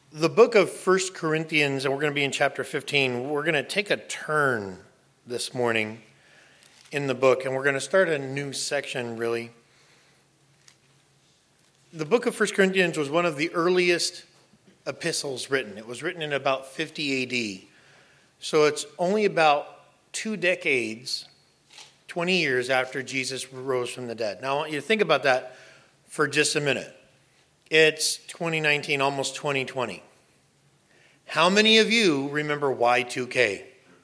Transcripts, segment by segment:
The book of First Corinthians, and we're going to be in chapter 15, we're going to take a turn this morning in the book, and we're going to start a new section, really. The book of First Corinthians was one of the earliest epistles written. It was written in about 50 AD. So it's only about 2 decades, 20 years after Jesus rose from the dead. Now I want you to think about that for just a minute. It's 2019, almost 2020. How many of you remember Y2K?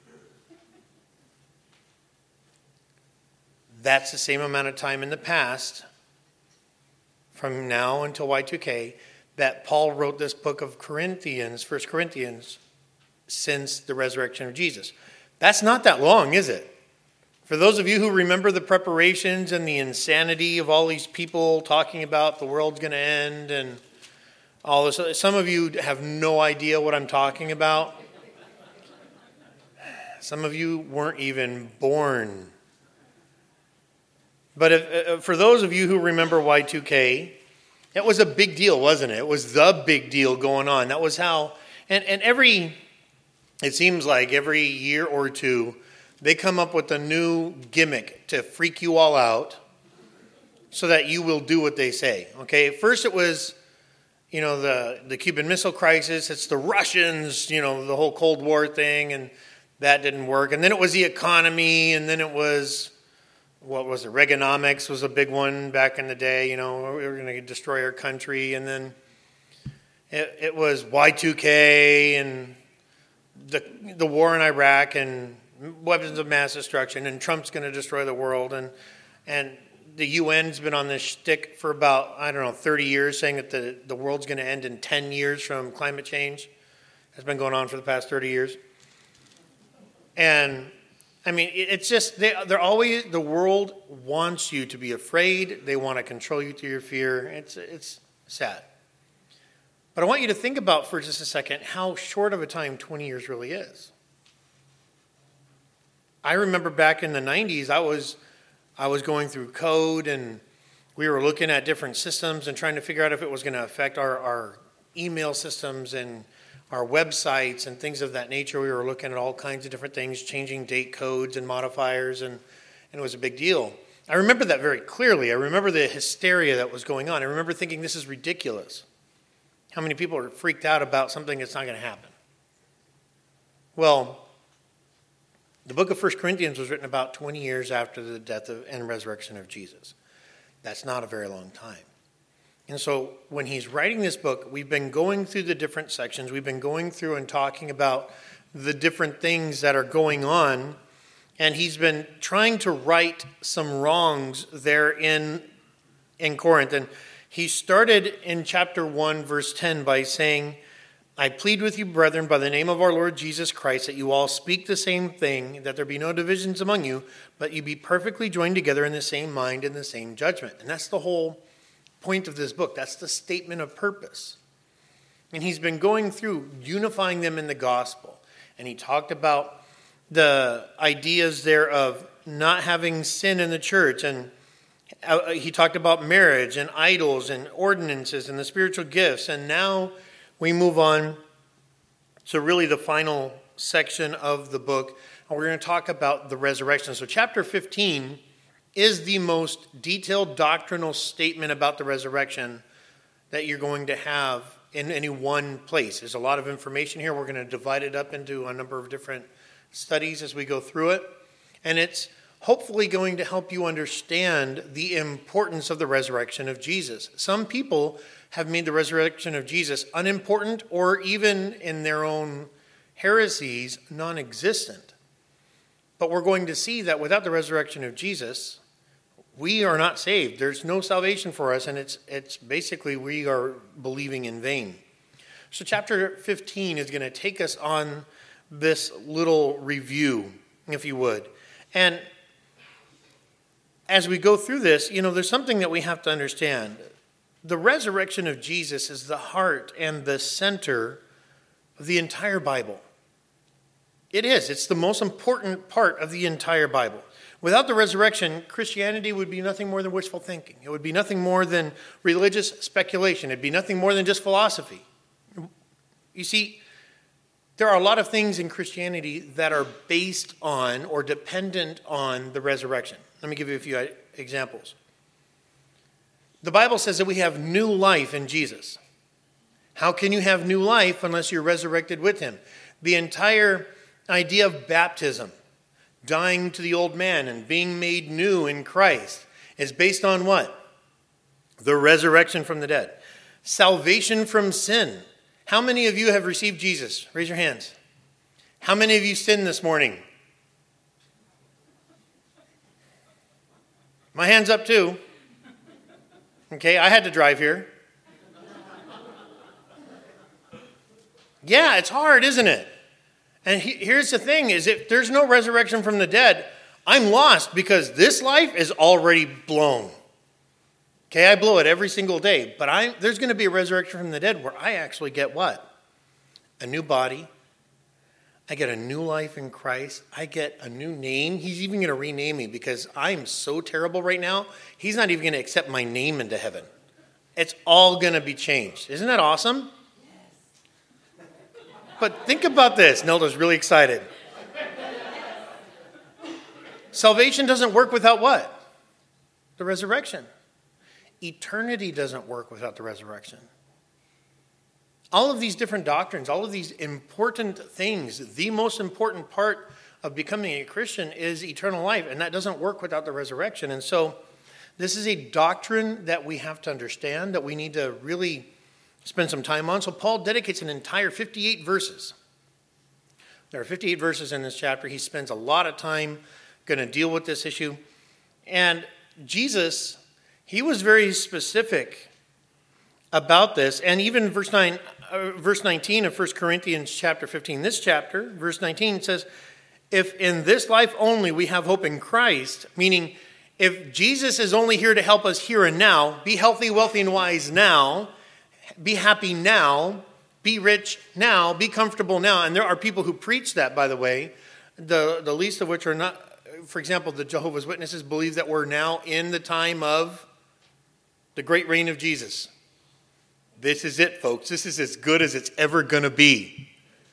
That's the same amount of time in the past, from now until Y2K, that Paul wrote this book of Corinthians, 1 Corinthians, since the resurrection of Jesus. That's not that long, is it? For those of you who remember the preparations and the insanity of all these people talking about the world's going to end and all this, some of you have no idea what I'm talking about. Some of you weren't even born. But for those of you who remember Y2K, it was a big deal, wasn't it? It was the big deal going on. That was how, and it seems like every year or two, they come up with a new gimmick to freak you all out so that you will do what they say. Okay, first it was, the Cuban Missile Crisis. It's the Russians, the whole Cold War thing, and that didn't work. And then it was the economy, and then it was, what was it? Reaganomics was a big one back in the day. We were going to destroy our country. And then it was Y2K and the war in Iraq and weapons of mass destruction, and Trump's going to destroy the world, and the UN's been on this shtick for about 30 years, saying that the world's going to end in 10 years from climate change. It's been going on for the past 30 years, and it's just they're always, the world wants you to be afraid. They want to control you through your fear. It's sad, but I want you to think about for just a second how short of a time 20 years really is. I remember back in the 90s, I was going through code, and we were looking at different systems and trying to figure out if it was going to affect our email systems and our websites and things of that nature. We were looking at all kinds of different things, changing date codes and modifiers, and it was a big deal. I remember that very clearly. I remember the hysteria that was going on. I remember thinking, this is ridiculous. How many people are freaked out about something that's not going to happen? Well, the book of 1 Corinthians was written about 20 years after the death and resurrection of Jesus. That's not a very long time. And so when he's writing this book, we've been going through the different sections. We've been going through and talking about the different things that are going on. And he's been trying to right some wrongs there in Corinth. And he started in chapter 1, verse 10 by saying, I plead with you, brethren, by the name of our Lord Jesus Christ, that you all speak the same thing, that there be no divisions among you, but you be perfectly joined together in the same mind and the same judgment. And that's the whole point of this book. That's the statement of purpose. And he's been going through unifying them in the gospel. And he talked about the ideas there of not having sin in the church. And he talked about marriage and idols and ordinances and the spiritual gifts. And now we move on to really the final section of the book, and we're going to talk about the resurrection. So chapter 15 is the most detailed doctrinal statement about the resurrection that you're going to have in any one place. There's a lot of information here. We're going to divide it up into a number of different studies as we go through it, and it's hopefully going to help you understand the importance of the resurrection of Jesus. Some people have made the resurrection of Jesus unimportant, or even in their own heresies, non-existent. But we're going to see that without the resurrection of Jesus, we are not saved. There's no salvation for us, and it's basically we are believing in vain. So chapter 15 is going to take us on this little review, if you would. And as we go through this, there's something that we have to understand. The resurrection of Jesus is the heart and the center of the entire Bible. It is. It's the most important part of the entire Bible. Without the resurrection, Christianity would be nothing more than wishful thinking. It would be nothing more than religious speculation. It'd be nothing more than just philosophy. You see, there are a lot of things in Christianity that are based on or dependent on the resurrection. Let me give you a few examples. The Bible says that we have new life in Jesus. How can you have new life unless you're resurrected with him? The entire idea of baptism, dying to the old man and being made new in Christ, is based on what? The resurrection from the dead. Salvation from sin. How many of you have received Jesus? Raise your hands. How many of you sinned this morning? My hand's up too. Okay, I had to drive here. Yeah, it's hard, isn't it? And here's the thing, is if there's no resurrection from the dead, I'm lost because this life is already blown. Okay, I blow it every single day, but there's going to be a resurrection from the dead where I actually get what? A new body. I get a new life in Christ. I get a new name. He's even going to rename me because I'm so terrible right now. He's not even going to accept my name into heaven. It's all going to be changed. Isn't that awesome? But think about this. Nelda's really excited. Salvation doesn't work without what? The resurrection. Eternity doesn't work without the resurrection. All of these different doctrines, all of these important things, the most important part of becoming a Christian is eternal life, and that doesn't work without the resurrection. And so this is a doctrine that we have to understand, that we need to really spend some time on. So Paul dedicates an entire 58 verses. There are 58 verses in this chapter. He spends a lot of time going to deal with this issue. And Jesus, he was very specific about this. And even verse 19 of 1 Corinthians chapter 15, this chapter, verse 19 says, if in this life only we have hope in Christ, meaning if Jesus is only here to help us here and now, be healthy, wealthy, and wise now, be happy now, be rich now, be comfortable now. And there are people who preach that, by the way, the least of which are not, for example, the Jehovah's Witnesses believe that we're now in the time of the great reign of Jesus. This is it, folks. This is as good as it's ever going to be.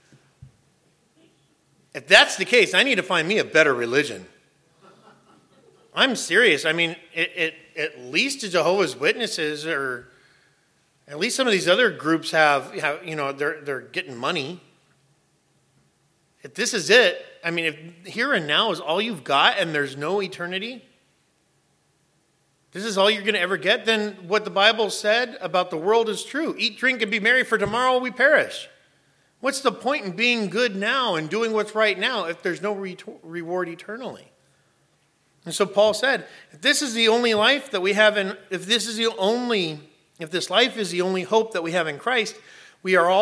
If that's the case, I need to find me a better religion. I'm serious. I mean, at least the Jehovah's Witnesses or at least some of these other groups have they're getting money. If this is it, I mean, if here and now is all you've got and there's no eternity, this is all you're going to ever get, then what the Bible said about the world is true. Eat, drink, and be merry, for tomorrow we perish. What's the point in being good now and doing what's right now if there's no reward eternally? And so Paul said, if this is the only life that we have, if this life is the only hope that we have in Christ, we are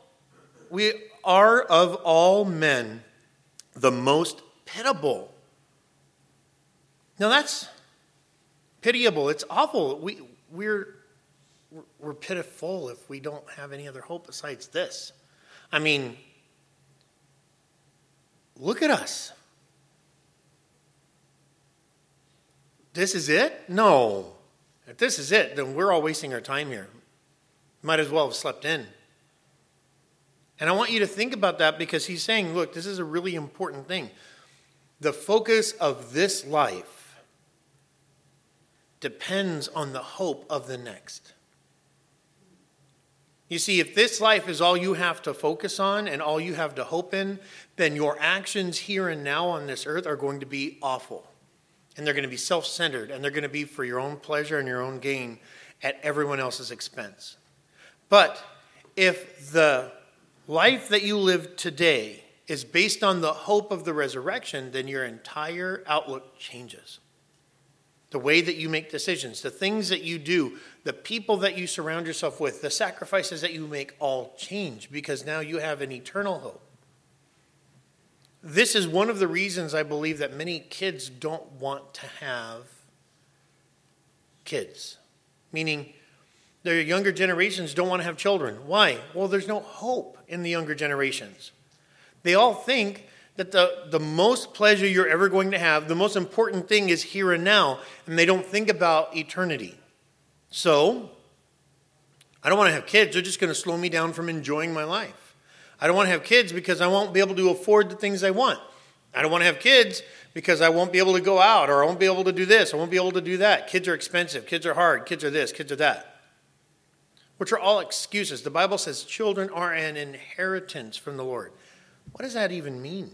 of all men the most pitiable. Now that's pitiable. It's awful. We're pitiful if we don't have any other hope besides this. I mean, look at us. This is it? No. If this is it, then we're all wasting our time here. Might as well have slept in. And I want you to think about that because he's saying, look, this is a really important thing. The focus of this life depends on the hope of the next. You see, if this life is all you have to focus on and all you have to hope in, then your actions here and now on this earth are going to be awful. And they're going to be self-centered, and they're going to be for your own pleasure and your own gain at everyone else's expense. But if the life that you live today is based on the hope of the resurrection, then your entire outlook changes. The way that you make decisions, the things that you do, the people that you surround yourself with, the sacrifices that you make all change because now you have an eternal hope. This is one of the reasons I believe that many kids don't want to have kids. Meaning, their younger generations don't want to have children. Why? Well, there's no hope in the younger generations. They all think that the most pleasure you're ever going to have, the most important thing is here and now, and they don't think about eternity. So, I don't want to have kids. They're just going to slow me down from enjoying my life. I don't want to have kids because I won't be able to afford the things I want. I don't want to have kids because I won't be able to go out, or I won't be able to do this, I won't be able to do that. Kids are expensive, kids are hard, kids are this, kids are that. Which are all excuses. The Bible says children are an inheritance from the Lord. What does that even mean?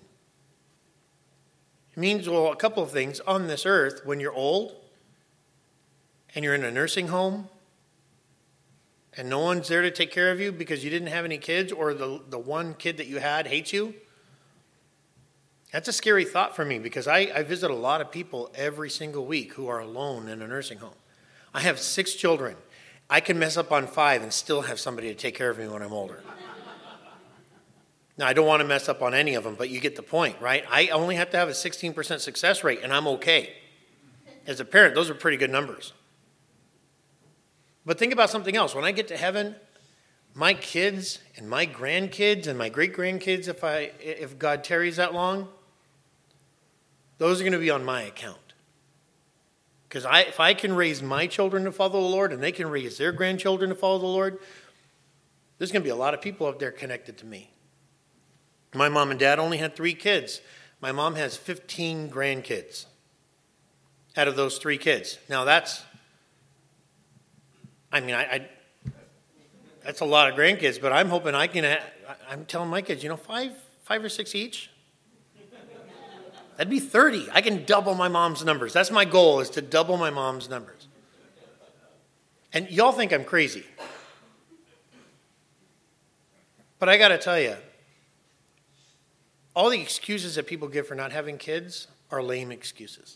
It means, well, a couple of things. On this earth, when you're old and you're in a nursing home and no one's there to take care of you because you didn't have any kids, or the one kid that you had hates you, that's a scary thought for me, because I visit a lot of people every single week who are alone in a nursing home. I have 6 children. I can mess up on 5 and still have somebody to take care of me when I'm older. Now, I don't want to mess up on any of them, but you get the point, right? I only have to have a 16% success rate, and I'm okay. As a parent, those are pretty good numbers. But think about something else. When I get to heaven, my kids and my grandkids and my great-grandkids, if God tarries that long, those are going to be on my account. Because if I can raise my children to follow the Lord and they can raise their grandchildren to follow the Lord, there's going to be a lot of people up there connected to me. My mom and dad only had 3 kids. My mom has 15 grandkids out of those 3 kids. Now that's a lot of grandkids, but I'm hoping I'm telling my kids, 5 or 6 each. That'd be 30. I can double my mom's numbers. That's my goal, is to double my mom's numbers. And y'all think I'm crazy. But I got to tell you, all the excuses that people give for not having kids are lame excuses.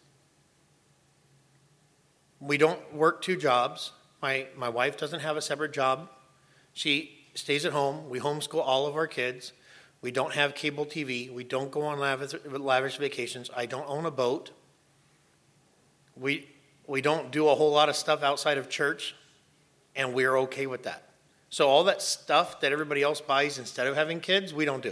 We don't work 2 jobs. My wife doesn't have a separate job. She stays at home. We homeschool all of our kids. We don't have cable TV. We don't go on lavish vacations. I don't own a boat. We don't do a whole lot of stuff outside of church, and we're okay with that. So all that stuff that everybody else buys instead of having kids, we don't do.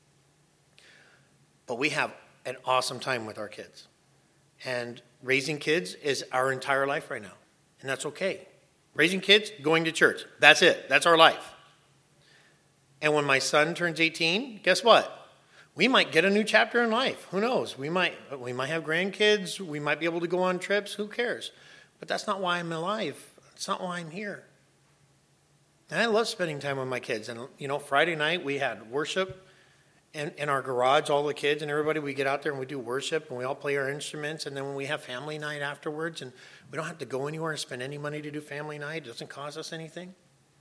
But we have an awesome time with our kids. And raising kids is our entire life right now, and that's okay. Raising kids, going to church. That's it. That's our life. And when my son turns 18, guess what? We might get a new chapter in life. Who knows? We might have grandkids. We might be able to go on trips. Who cares? But that's not why I'm alive. That's not why I'm here. And I love spending time with my kids. And, Friday night we had worship in our garage, all the kids and everybody. We get out there and we do worship and we all play our instruments. And then when we have family night afterwards, and we don't have to go anywhere and spend any money to do family night. It doesn't cost us anything.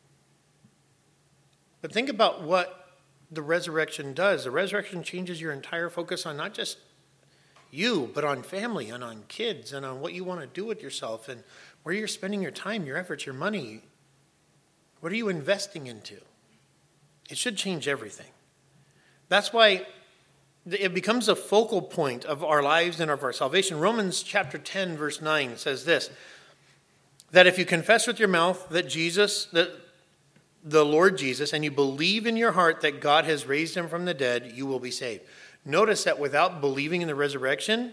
But think about what the resurrection does. The resurrection changes your entire focus on not just you, but on family and on kids and on what you want to do with yourself and where you're spending your time, your efforts, your money. What are you investing into? It should change everything. That's why it becomes a focal point of our lives and of our salvation. Romans chapter 10, verse 9 says this, that if you confess with your mouth that the Lord Jesus, and you believe in your heart that God has raised him from the dead, you will be saved. Notice that without believing in the resurrection,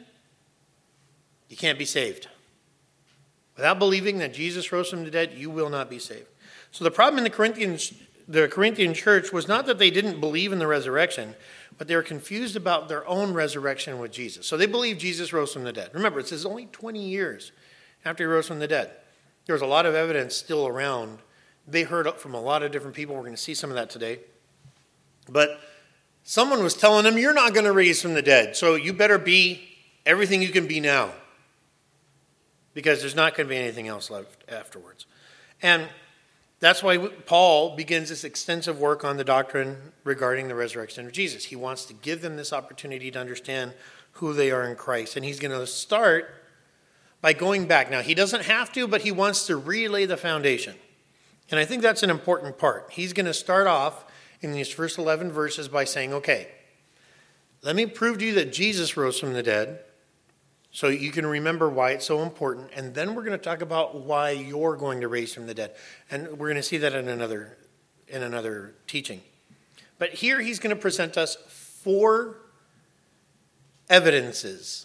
you can't be saved. Without believing that Jesus rose from the dead, you will not be saved. So the problem in the Corinthian church was not that they didn't believe in the resurrection, but they were confused about their own resurrection with Jesus. So they believed Jesus rose from the dead. Remember, it says only 20 years after he rose from the dead. There was a lot of evidence still around. They heard from a lot of different people. We're going to see some of that today. But someone was telling them, you're not going to raise from the dead, so you better be everything you can be now, because there's not going to be anything else left afterwards. And that's why Paul begins this extensive work on the doctrine regarding the resurrection of Jesus. He wants to give them this opportunity to understand who they are in Christ. And he's going to start by going back. Now, he doesn't have to, but he wants to relay the foundation. And I think that's an important part. He's going to start off in these first 11 verses by saying, okay, let me prove to you that Jesus rose from the dead so you can remember why it's so important. And then we're going to talk about why you're going to raise from the dead. And we're going to see that in another teaching. But here he's going to present us 4 evidences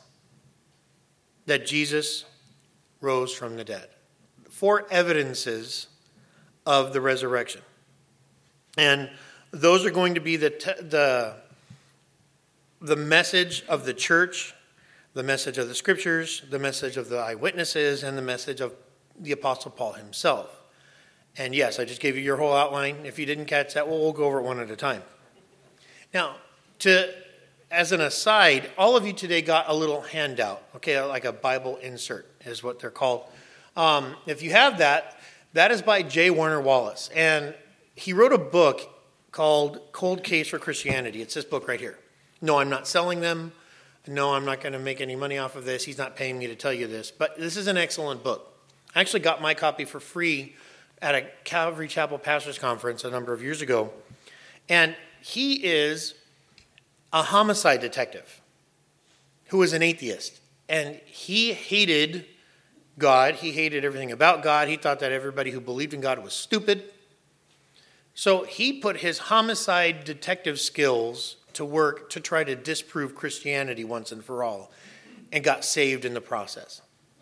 that Jesus rose from the dead. 4 evidences of the resurrection. And those are going to be the message of the church, the message of the scriptures, the message of the eyewitnesses, and the message of the Apostle Paul himself. And yes, I just gave you your whole outline. If you didn't catch that, we'll go over it one at a time. Now, as an aside, all of you today got a little handout, okay, like a Bible insert is what they're called. If you have that, that is by J. Warner Wallace. And he wrote a book called Cold Case for Christianity. It's this book right here. No, I'm not selling them. No, I'm not going to make any money off of this. He's not paying me to tell you this. But this is an excellent book. I actually got my copy for free at a Calvary Chapel Pastors Conference a number of years ago. And he is a homicide detective who is an atheist. And he hated God. He hated everything about God. He thought that everybody who believed in God was stupid. So he put his homicide detective skills to work to try to disprove Christianity once and for all, and got saved in the process,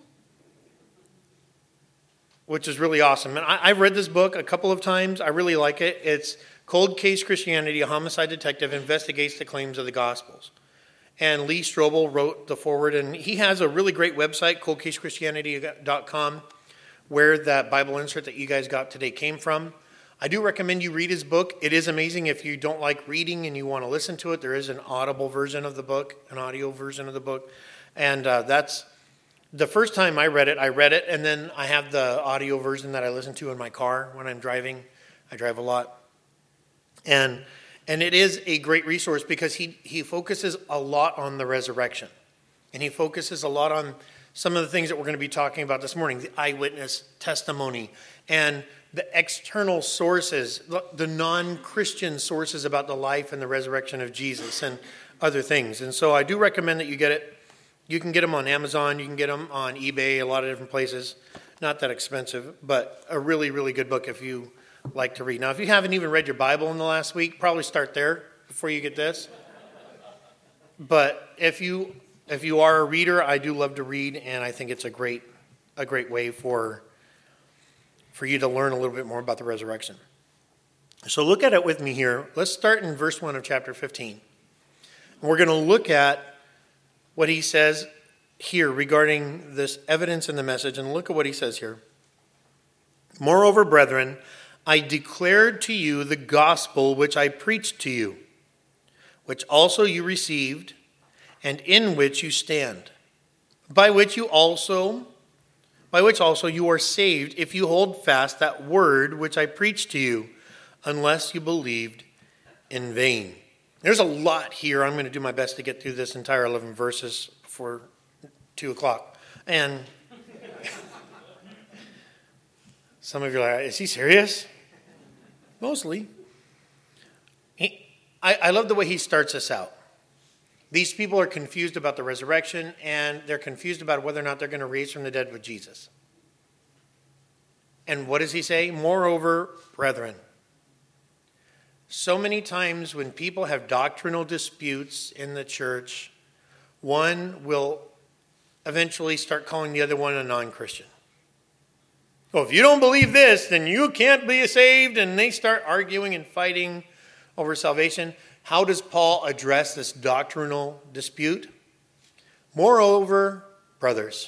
which is really awesome. And I've read this book a couple of times. I really like it. It's Cold Case Christianity, a homicide detective investigates the claims of the Gospels. And Lee Strobel wrote the foreword, and he has a really great website, coldcasechristianity.com, where that Bible insert that you guys got today came from. I do recommend you read his book. It is amazing. If you don't like reading and you want to listen to it, there is an audible version of the book, an audio version of the book. And that's the first time I read it, and then I have the audio version that I listen to in my car when I'm driving. I drive a lot. And it is a great resource because he focuses a lot on the resurrection. And he focuses a lot on some of the things that we're going to be talking about this morning, the eyewitness testimony and the external sources, the non-Christian sources about the life and the resurrection of Jesus and other things. And so I do recommend that you get it. You can get them on Amazon. You can get them on eBay, a lot of different places. Not that expensive, but a really, really good book if you like to read. Now, if you haven't even read your Bible in the last week, probably start there before you get this. But if you are a reader, I do love to read, and I think it's a great way for you to learn a little bit more about the resurrection. So look at it with me here. Let's start in verse 1 of chapter 15. And we're going to look at what he says here regarding this evidence in the message, and look at what he says here. Moreover, brethren, I declared to you the gospel which I preached to you, which also you received, and in which you stand, by which also you are saved, if you hold fast that word which I preached to you, unless you believed in vain. There's a lot here. I'm going to do my best to get through this entire 11 verses before 2 o'clock. And some of you are like, is he serious? Mostly. I love the way he starts us out. These people are confused about the resurrection, and they're confused about whether or not they're going to raise from the dead with Jesus. And what does he say? Moreover, brethren. So many times when people have doctrinal disputes in the church, one will eventually start calling the other one a non-Christian. Well, if you don't believe this, then you can't be saved, and they start arguing and fighting over salvation. How does Paul address this doctrinal dispute? Moreover, brothers.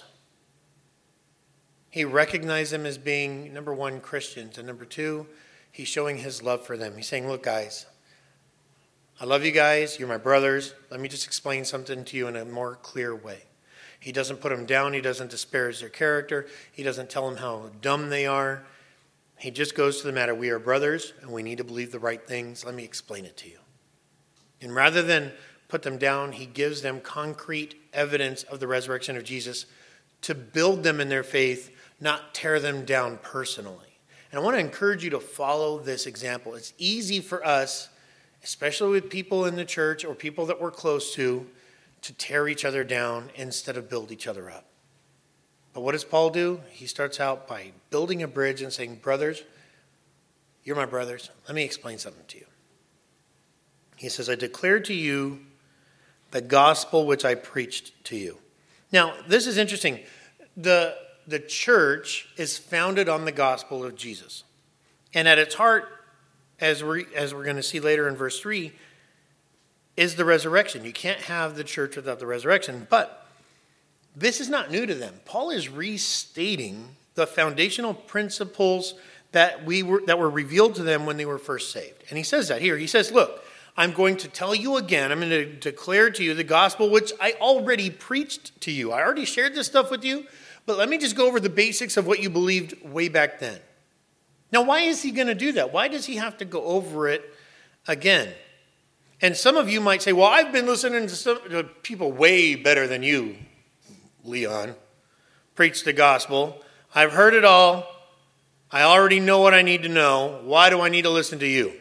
He recognized them as being, number one, Christians. And number two, he's showing his love for them. He's saying, look, guys, I love you guys. You're my brothers. Let me just explain something to you in a more clear way. He doesn't put them down. He doesn't disparage their character. He doesn't tell them how dumb they are. He just goes to the matter. We are brothers, and we need to believe the right things. Let me explain it to you. And rather than put them down, he gives them concrete evidence of the resurrection of Jesus to build them in their faith, not tear them down personally. And I want to encourage you to follow this example. It's easy for us, especially with people in the church or people that we're close to tear each other down instead of build each other up. But what does Paul do? He starts out by building a bridge and saying, brothers, you're my brothers. Let me explain something to you. He says, I declare to you the gospel which I preached to you. Now, this is interesting. The church is founded on the gospel of Jesus. And at its heart, as we're going to see later in verse 3, is the resurrection. You can't have the church without the resurrection. But this is not new to them. Paul is restating the foundational principles that were revealed to them when they were first saved. And he says that here. He says, look, I'm going to tell you again, I'm going to declare to you the gospel which I already preached to you. I already shared this stuff with you, but let me just go over the basics of what you believed way back then. Now, why is he going to do that? Why does he have to go over it again? And some of you might say, well, I've been listening to people way better than you, Leon, preach the gospel. I've heard it all. I already know what I need to know. Why do I need to listen to you?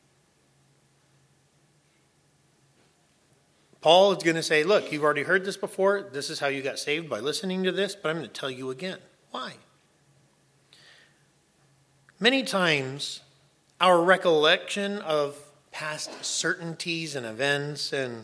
Paul is going to say, look, you've already heard this before. This is how you got saved, by listening to this, but I'm going to tell you again. Why? Many times, our recollection of past certainties and events and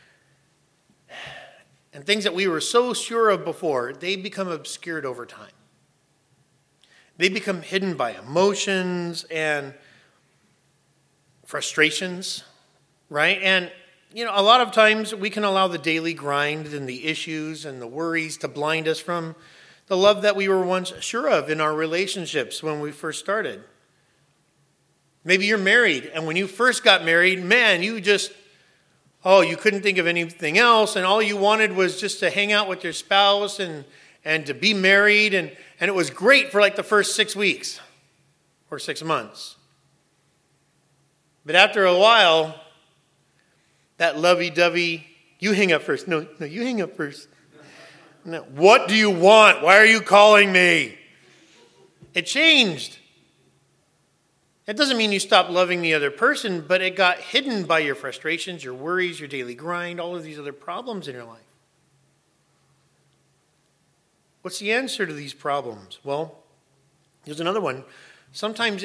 things that we were so sure of before, they become obscured over time. They become hidden by emotions and frustrations, right? And a lot of times we can allow the daily grind and the issues and the worries to blind us from the love that we were once sure of in our relationships when we first started. Maybe you're married, and when you first got married, man, you couldn't think of anything else, and all you wanted was just to hang out with your spouse and to be married, and it was great for like the first 6 weeks or 6 months. But after a while, that lovey-dovey, you hang up first. No, you hang up first. No, what do you want? Why are you calling me? It changed. It doesn't mean you stopped loving the other person, but it got hidden by your frustrations, your worries, your daily grind, all of these other problems in your life. What's the answer to these problems? Well, here's another one. Sometimes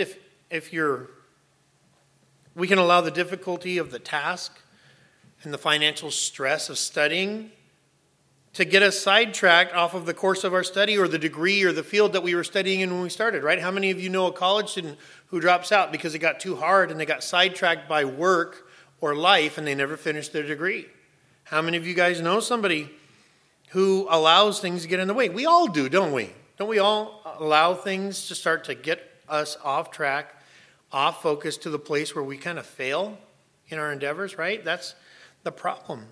we can allow the difficulty of the task and the financial stress of studying to get us sidetracked off of the course of our study or the degree or the field that we were studying in when we started, right? How many of you know a college student who drops out because it got too hard and they got sidetracked by work or life and they never finished their degree? How many of you guys know somebody who allows things to get in the way? We all do, don't we? Don't we all allow things to start to get us off track, off focus to the place where we kind of fail in our endeavors, right? That's the problem.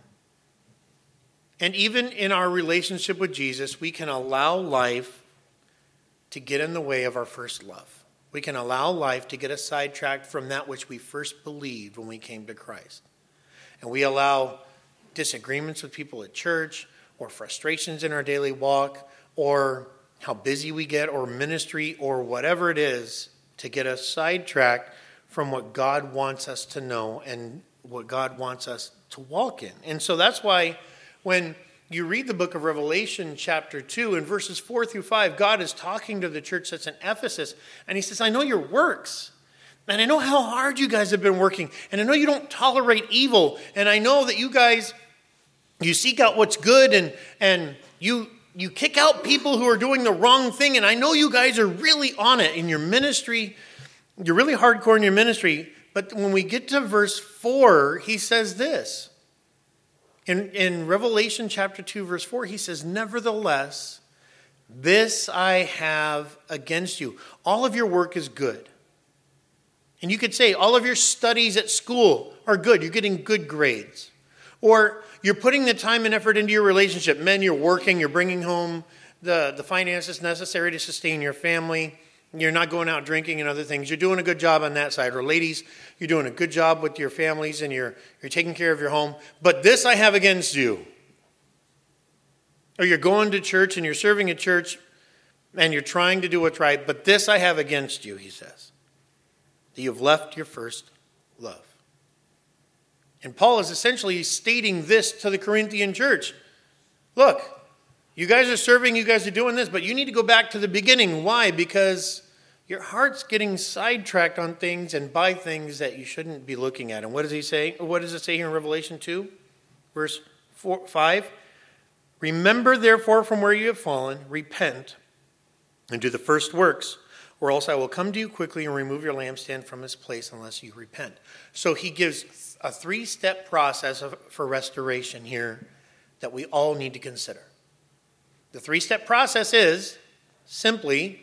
And even in our relationship with Jesus, we can allow life to get in the way of our first love. We can allow life to get us sidetracked from that which we first believed when we came to Christ. And we allow disagreements with people at church, or frustrations in our daily walk, or how busy we get, or ministry, or whatever it is, to get us sidetracked from what God wants us to know and what God wants us to walk in. And so that's why when you read the book of Revelation chapter 2 in verses 4 through 5, God is talking to the church that's in Ephesus, and he says, I know your works, and I know how hard you guys have been working, and I know you don't tolerate evil, and I know that you guys, you seek out what's good, and you kick out people who are doing the wrong thing, and I know you guys are really on it in your ministry. You're really hardcore in your ministry. But when we get to verse 4, he says this. In Revelation chapter 2, verse 4, he says, nevertheless, this I have against you. All of your work is good. And you could say all of your studies at school are good. You're getting good grades. Or you're putting the time and effort into your relationship. Men, you're working. You're bringing home the finances necessary to sustain your family. You're not going out drinking and other things. You're doing a good job on that side. Or ladies, you're doing a good job with your families and you're taking care of your home. But this I have against you. Or you're going to church and you're serving at church and you're trying to do what's right. But this I have against you, he says. That you have left your first love. And Paul is essentially stating this to the Corinthian church. Look. You guys are serving, you guys are doing this, but you need to go back to the beginning. Why? Because your heart's getting sidetracked on things and by things that you shouldn't be looking at. And what does he say? What does it say here in Revelation 2, verse 5? Remember, therefore, from where you have fallen, repent, and do the first works, or else I will come to you quickly and remove your lampstand from its place unless you repent. So he gives a 3-step process for restoration here that we all need to consider. The 3-step process is simply,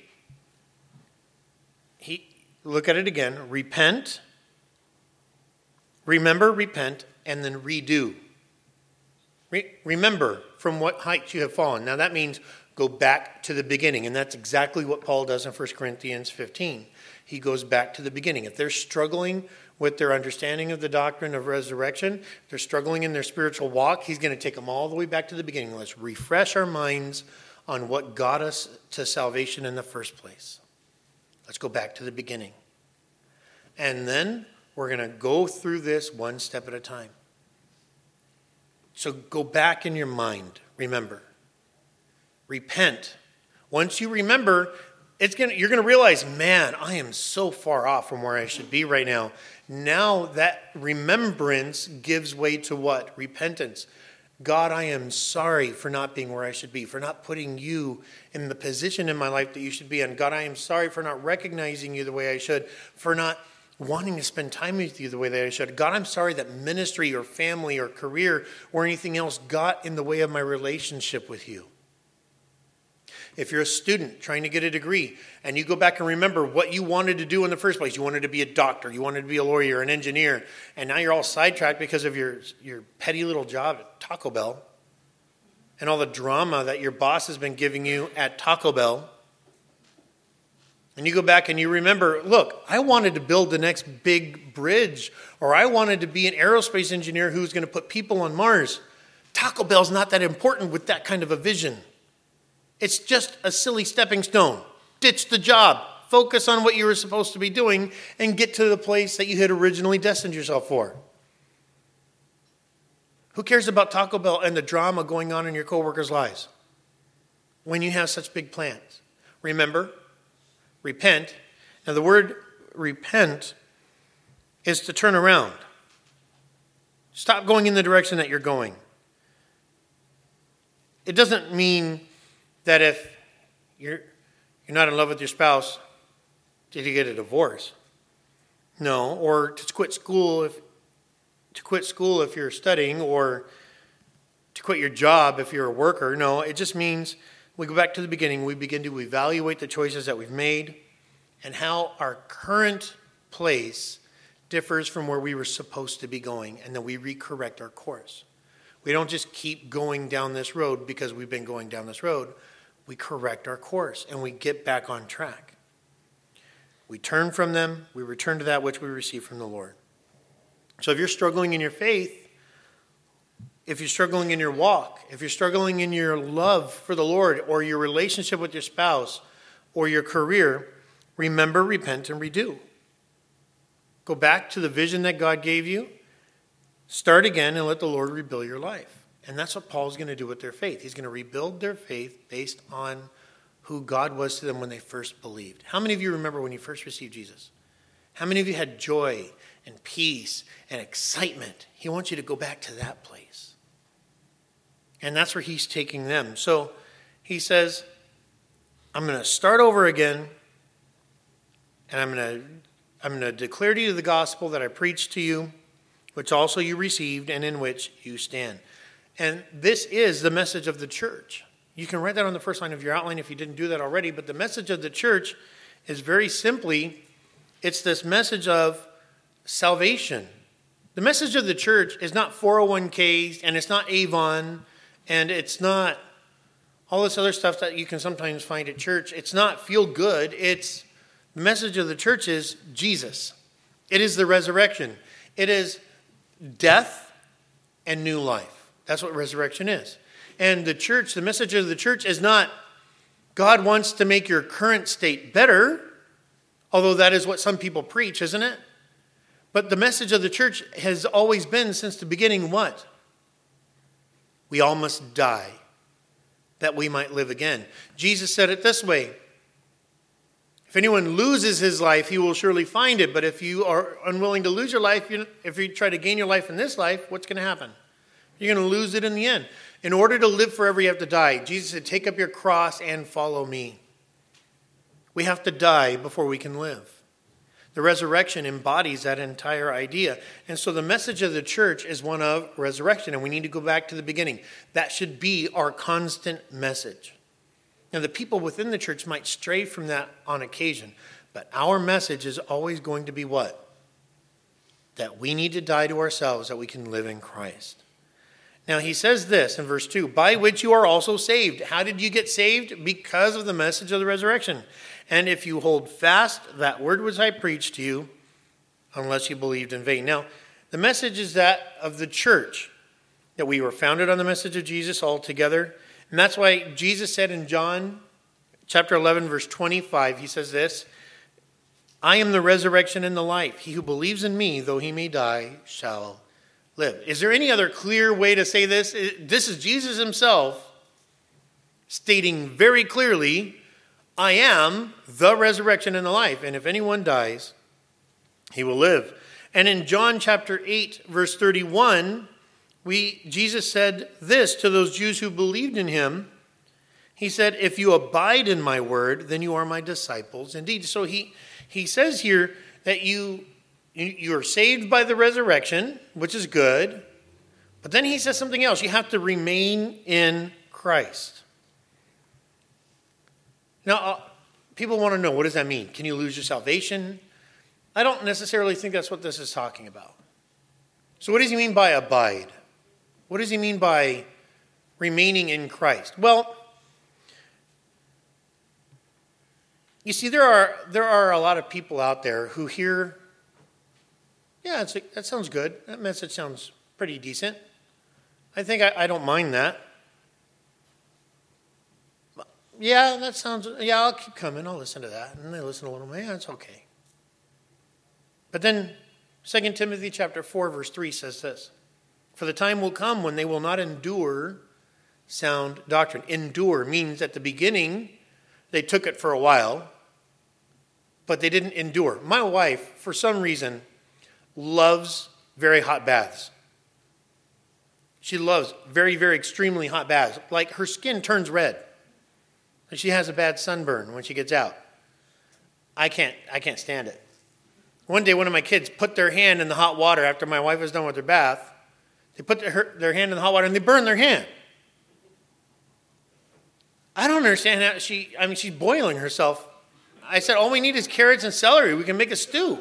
look at it again, repent, remember, repent, and then redo. Remember from what height you have fallen. Now that means go back to the beginning, and that's exactly what Paul does in 1 Corinthians 15. He goes back to the beginning. If they're struggling with their understanding of the doctrine of resurrection, they're struggling in their spiritual walk, he's going to take them all the way back to the beginning. Let's refresh our minds on what got us to salvation in the first place. Let's go back to the beginning. And then we're going to go through this one step at a time. So go back in your mind. Remember. Repent. Once you remember, you're going to realize, man, I am so far off from where I should be right now. Now that remembrance gives way to what? Repentance. God, I am sorry for not being where I should be, for not putting you in the position in my life that you should be in. God, I am sorry for not recognizing you the way I should, for not wanting to spend time with you the way that I should. God, I'm sorry that ministry or family or career or anything else got in the way of my relationship with you. If you're a student trying to get a degree and you go back and remember what you wanted to do in the first place, you wanted to be a doctor, you wanted to be a lawyer, an engineer, and now you're all sidetracked because of your petty little job at Taco Bell and all the drama that your boss has been giving you at Taco Bell. And you go back and you remember, look, I wanted to build the next big bridge, or I wanted to be an aerospace engineer who's going to put people on Mars. Taco Bell's not that important with that kind of a vision. It's just a silly stepping stone. Ditch the job. Focus on what you were supposed to be doing and get to the place that you had originally destined yourself for. Who cares about Taco Bell and the drama going on in your coworkers' lives when you have such big plans? Remember, repent. Now the word repent is to turn around. Stop going in the direction that you're going. It doesn't mean that if you're not in love with your spouse, did you get a divorce? No, or to quit school if you're studying, or to quit your job if you're a worker. No, it just means we go back to the beginning. We begin to evaluate the choices that we've made and how our current place differs from where we were supposed to be going, and then we recorrect our course. We don't just keep going down this road because we've been going down this road. We correct our course and we get back on track. We turn from them. We return to that which we receive from the Lord. So if you're struggling in your faith, if you're struggling in your walk, if you're struggling in your love for the Lord or your relationship with your spouse or your career, remember, repent, and redo. Go back to the vision that God gave you. Start again and let the Lord rebuild your life. And that's what Paul's going to do with their faith. He's going to rebuild their faith based on who God was to them when they first believed. How many of you remember when you first received Jesus? How many of you had joy and peace and excitement? He wants you to go back to that place. And that's where he's taking them. So he says, I'm going to start over again, and I'm going to declare to you the gospel that I preached to you, which also you received and in which you stand. And this is the message of the church. You can write that on the first line of your outline if you didn't do that already. But the message of the church is very simply, it's this message of salvation. The message of the church is not 401ks, and it's not Avon, and it's not all this other stuff that you can sometimes find at church. It's not feel good. The message of the church is Jesus. It is the resurrection. It is death and new life. That's what resurrection is. And the church, the message of the church is not God wants to make your current state better, although that is what some people preach, isn't it? But the message of the church has always been since the beginning what? We all must die that we might live again. Jesus said it this way: if anyone loses his life, he will surely find it. But if you are unwilling to lose your life, if you try to gain your life in this life, what's going to happen? You're going to lose it in the end. In order to live forever, you have to die. Jesus said, take up your cross and follow me. We have to die before we can live. The resurrection embodies that entire idea. And so the message of the church is one of resurrection, and we need to go back to the beginning. That should be our constant message. Now, the people within the church might stray from that on occasion, but our message is always going to be what? That we need to die to ourselves that we can live in Christ. Now, he says this in verse 2, by which you are also saved. How did you get saved? Because of the message of the resurrection. And if you hold fast that word which I preached to you, unless you believed in vain. Now, the message is that of the church, that we were founded on the message of Jesus altogether. And that's why Jesus said in John chapter 11, verse 25, he says this, I am the resurrection and the life. He who believes in me, though he may die, shall live. Is there any other clear way to say this? This is Jesus himself stating very clearly, I am the resurrection and the life, and if anyone dies, he will live. And in John chapter 8, verse 31, Jesus said this to those Jews who believed in him. He said, if you abide in my word, then you are my disciples indeed. So he says here that you are saved by the resurrection, which is good. But then he says something else. You have to remain in Christ. Now, people want to know, what does that mean? Can you lose your salvation? I don't necessarily think that's what this is talking about. So what does he mean by abide? What does he mean by remaining in Christ? Well, you see, there are a lot of people out there who hear, yeah, that sounds good. That message sounds pretty decent. I think I don't mind that. Yeah, I'll keep coming. I'll listen to that. And they listen a little bit. Yeah, it's okay. But then 2 Timothy chapter 4, verse 3 says this. For the time will come when they will not endure sound doctrine. Endure means at the beginning, they took it for a while, but they didn't endure. My wife, for some reason, loves very hot baths. She loves very, very extremely hot baths. Like her skin turns red. And she has a bad sunburn when she gets out. I can't stand it. One day, one of my kids put their hand in the hot water after my wife was done with her bath. They put their hand in the hot water and they burned their hand. I don't understand how she's boiling herself. I said, all we need is carrots and celery. We can make a stew.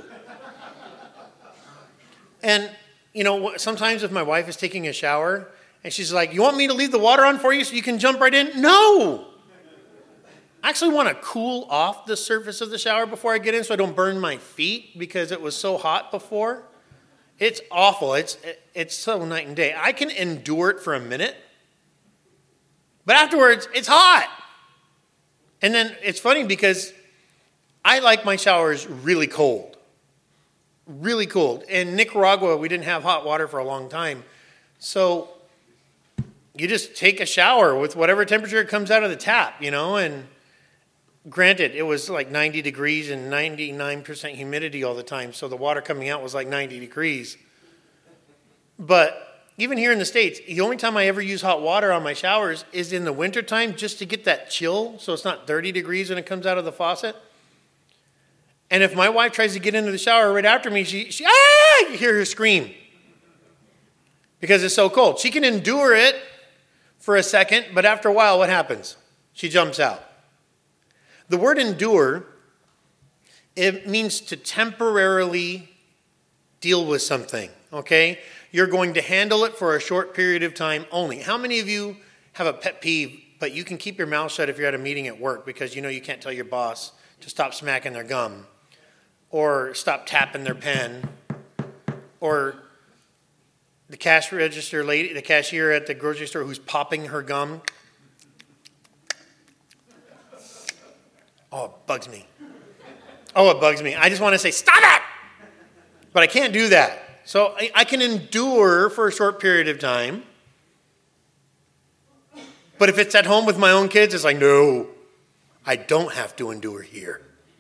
And, sometimes if my wife is taking a shower and she's like, you want me to leave the water on for you so you can jump right in? No! I actually want to cool off the surface of the shower before I get in so I don't burn my feet because it was so hot before. It's awful. It's so night and day. I can endure it for a minute, but afterwards it's hot. And then it's funny because I like my showers really cold. Really cold. In Nicaragua, we didn't have hot water for a long time. So you just take a shower with whatever temperature comes out of the tap, and granted, it was like 90 degrees and 99% humidity all the time, so the water coming out was like 90 degrees. But even here in the States, the only time I ever use hot water on my showers is in the wintertime just to get that chill, so it's not 30 degrees when it comes out of the faucet. And if my wife tries to get into the shower right after me, you hear her scream because it's so cold. She can endure it for a second, but after a while, what happens? She jumps out. The word endure, it means to temporarily deal with something, okay? You're going to handle it for a short period of time only. How many of you have a pet peeve, but you can keep your mouth shut if you're at a meeting at work because you can't tell your boss to stop smacking their gum or stop tapping their pen or the cash register lady, the cashier at the grocery store who's popping her gum? Oh, it bugs me. I just want to say, stop it! But I can't do that. So I can endure for a short period of time. But if it's at home with my own kids, it's like, no, I don't have to endure here.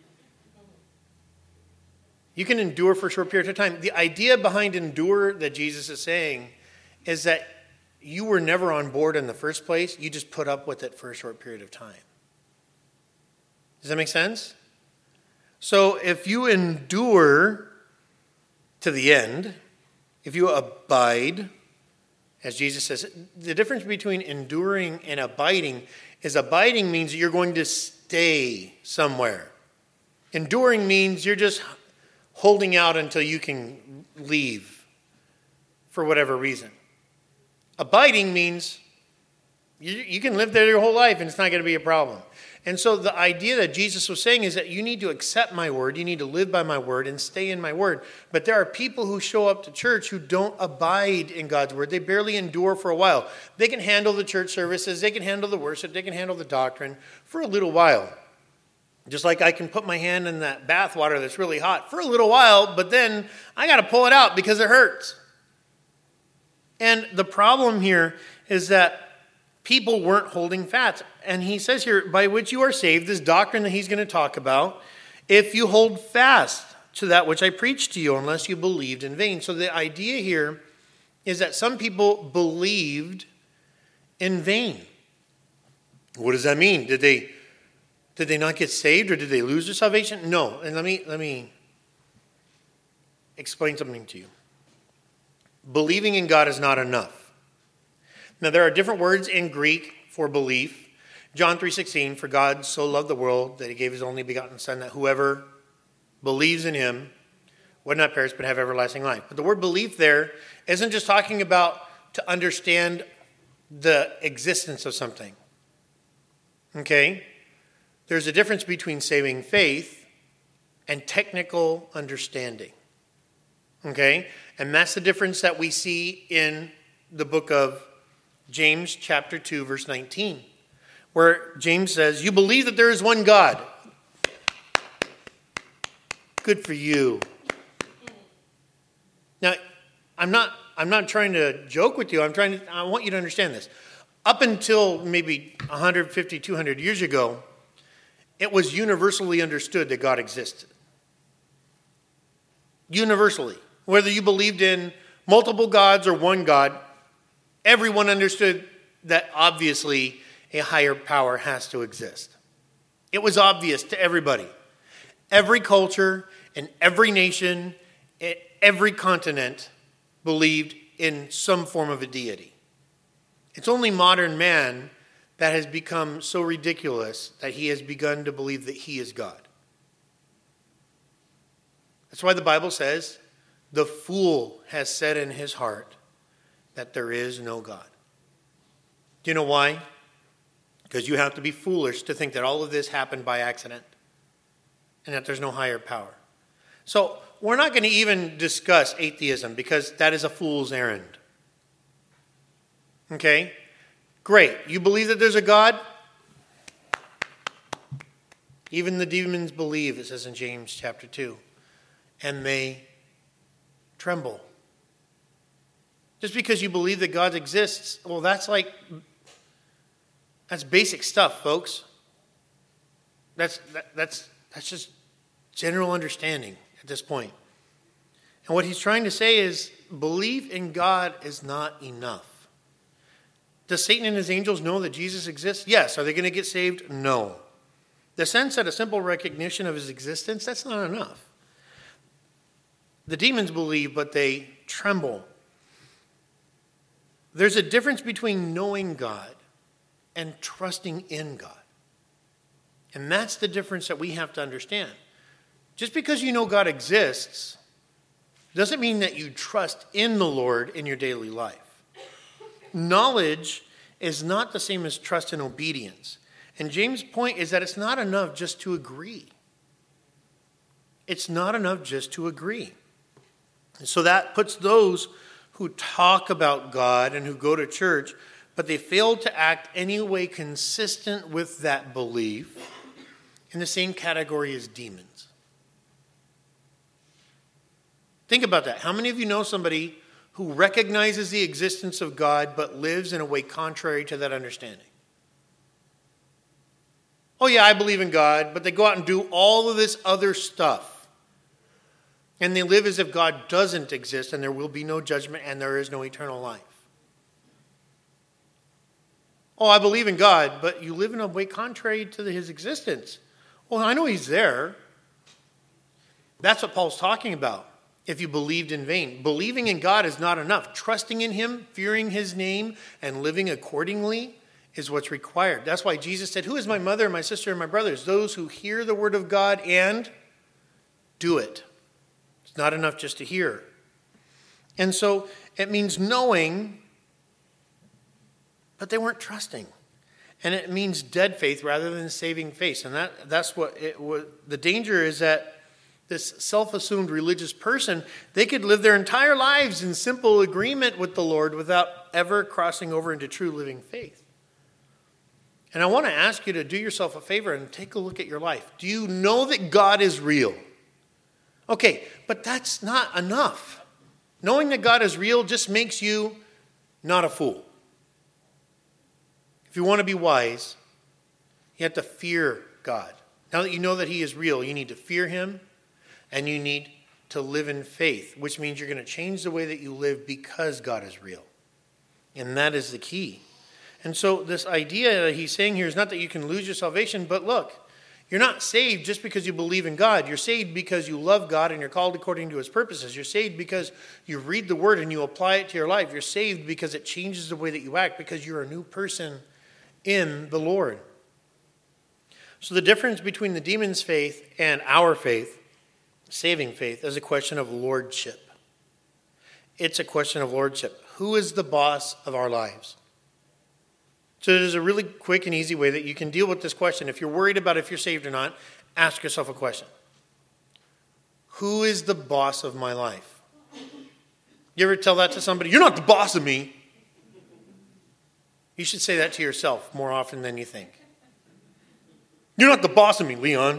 You can endure for a short period of time. The idea behind endure that Jesus is saying is that you were never on board in the first place. You just put up with it for a short period of time. Does that make sense? So if you endure to the end, if you abide, as Jesus says, the difference between enduring and abiding is abiding means that you're going to stay somewhere. Enduring means you're just holding out until you can leave for whatever reason. Abiding means you can live there your whole life and it's not going to be a problem. And so the idea that Jesus was saying is that you need to accept my word, you need to live by my word and stay in my word. But there are people who show up to church who don't abide in God's word. They barely endure for a while. They can handle the church services, they can handle the worship, they can handle the doctrine for a little while. Just like I can put my hand in that bath water that's really hot for a little while, but then I got to pull it out because it hurts. And the problem here is that people weren't holding fast. And he says here, by which you are saved, this doctrine that he's going to talk about, if you hold fast to that which I preached to you, unless you believed in vain. So the idea here is that some people believed in vain. What does that mean? Did they not get saved, or did they lose their salvation? No. And let me explain something to you. Believing in God is not enough. Now, there are different words in Greek for belief. John 3:16, for God so loved the world that he gave his only begotten Son, that whoever believes in him would not perish but have everlasting life. But the word belief there isn't just talking about to understand the existence of something. Okay? There's a difference between saving faith and technical understanding. Okay? And that's the difference that we see in the book of James chapter 2, verse 19, where James says, you believe that there is one God. Good for you. Now, I'm not trying to joke with you. I want you to understand this. Up until maybe 150, 200 years ago, it was universally understood that God existed. Universally. Whether you believed in multiple gods or one God, everyone understood that obviously a higher power has to exist. It was obvious to everybody. Every culture and every nation, every continent believed in some form of a deity. It's only modern man that has become so ridiculous that he has begun to believe that he is God. That's why the Bible says, the fool has said in his heart that there is no God. Do you know why? Because you have to be foolish to think that all of this happened by accident and that there's no higher power. So we're not going to even discuss atheism because that is a fool's errand. Okay? Great. You believe that there's a God? Even the demons believe, it says in James chapter 2. And they tremble. Just because you believe that God exists, well, that's basic stuff, folks. That's just general understanding at this point. And what he's trying to say is, belief in God is not enough. Does Satan and his angels know that Jesus exists? Yes. Are they going to get saved? No. The sense that a simple recognition of his existence, that's not enough. The demons believe, but they tremble. There's a difference between knowing God and trusting in God. And that's the difference that we have to understand. Just because you know God exists doesn't mean that you trust in the Lord in your daily life. Knowledge is not the same as trust and obedience. And James' point is that it's not enough just to agree. It's not enough just to agree. And so that puts those who talk about God and who go to church, but they fail to act any way consistent with that belief, in the same category as demons. Think about that. How many of you know somebody who recognizes the existence of God but lives in a way contrary to that understanding? Oh yeah, I believe in God, but they go out and do all of this other stuff. And they live as if God doesn't exist and there will be no judgment and there is no eternal life. Oh, I believe in God, but you live in a way contrary to his existence. Well, I know he's there. That's what Paul's talking about. If you believed in vain. Believing in God is not enough. Trusting in him, fearing his name, and living accordingly is what's required. That's why Jesus said, who is my mother, my sister, and my brothers? Those who hear the word of God and do it. It's not enough just to hear. And so it means knowing, but they weren't trusting. And it means dead faith rather than saving faith. And that's what it was. The danger is that this self-assumed religious person, they could live their entire lives in simple agreement with the Lord without ever crossing over into true living faith. And I want to ask you to do yourself a favor and take a look at your life. Do you know that God is real? Okay, but that's not enough. Knowing that God is real just makes you not a fool. If you want to be wise, you have to fear God. Now that you know that he is real, you need to fear him. And you need to live in faith, which means you're going to change the way that you live because God is real. And that is the key. And so this idea that he's saying here is not that you can lose your salvation, but look, you're not saved just because you believe in God. You're saved because you love God and you're called according to his purposes. You're saved because you read the word and you apply it to your life. You're saved because it changes the way that you act, because you're a new person in the Lord. So the difference between the demon's faith and our faith, saving faith, is a question of lordship. It's a question of lordship. Who is the boss of our lives? So there's a really quick and easy way that you can deal with this question. If you're worried about if you're saved or not, ask yourself a question. Who is the boss of my life? You ever tell that to somebody? You're not the boss of me. You should say that to yourself more often than you think. You're not the boss of me, Leon.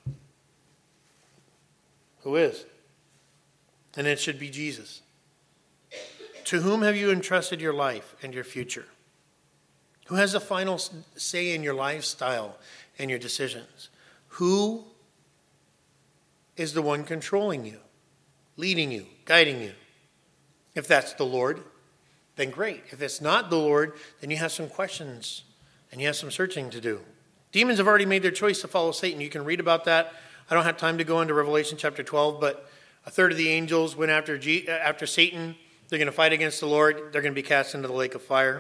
Who is? And it should be Jesus. To whom have you entrusted your life and your future? Who has the final say in your lifestyle and your decisions? Who is the one controlling you, leading you, guiding you? If that's the Lord, then great. If it's not the Lord, then you have some questions and you have some searching to do. Demons have already made their choice to follow Satan. You can read about that. I don't have time to go into Revelation chapter 12, but a third of the angels went after Satan. They're going to fight against the Lord. They're going to be cast into the lake of fire.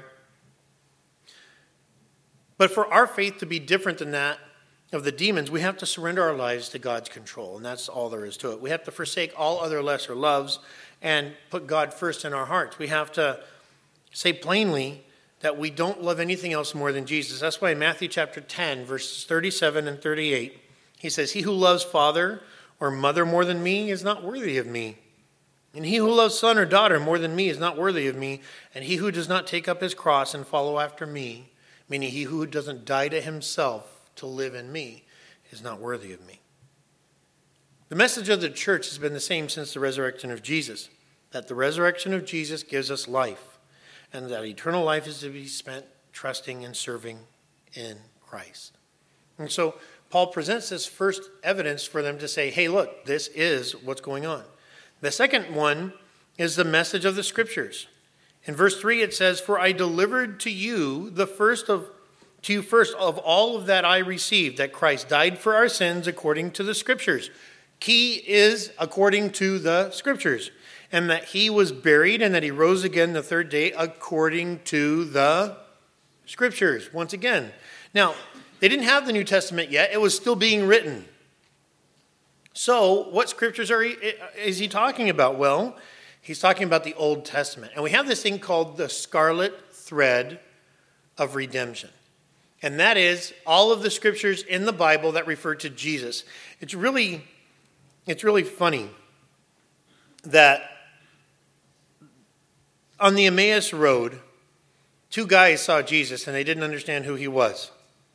But for our faith to be different than that of the demons, we have to surrender our lives to God's control, and that's all there is to it. We have to forsake all other lesser loves and put God first in our hearts. We have to say plainly that we don't love anything else more than Jesus. That's why in Matthew chapter 10, verses 37 and 38, he says, he who loves father or mother more than me is not worthy of me. And he who loves son or daughter more than me is not worthy of me. And he who does not take up his cross and follow after me, meaning he who doesn't die to himself to live in me, is not worthy of me. The message of the church has been the same since the resurrection of Jesus, that the resurrection of Jesus gives us life, and that eternal life is to be spent trusting and serving in Christ. And so Paul presents this first evidence for them to say, hey, look, this is what's going on. The second one is the message of the Scriptures. In verse 3 it says, for I delivered to you first of all of that I received, that Christ died for our sins according to the Scriptures. Key is according to the Scriptures. And that he was buried and that he rose again the third day according to the Scriptures. Once again. Now, they didn't have the New Testament yet. It was still being written. So, what Scriptures is he talking about? Well, he's talking about the Old Testament. And we have this thing called the scarlet thread of redemption. And that is all of the Scriptures in the Bible that refer to Jesus. It's really funny that on the Emmaus Road, two guys saw Jesus and they didn't understand who he was.